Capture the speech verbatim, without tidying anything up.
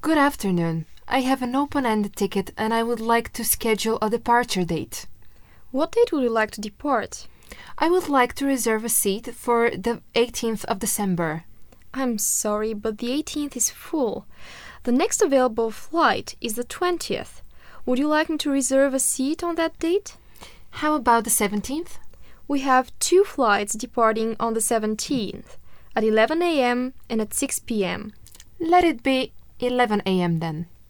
Good afternoon. I have an open-ended ticket and I would like to schedule a departure date. What date would you like to depart? I would like to reserve a seat for the eighteenth of December. I'm sorry, but the eighteenth is full. The next available flight is the twentieth. Would you like me to reserve a seat on that date? How about the seventeenth? We have two flights departing on the seventeenth, at eleven a m and at six p m Let it be eleven a m then.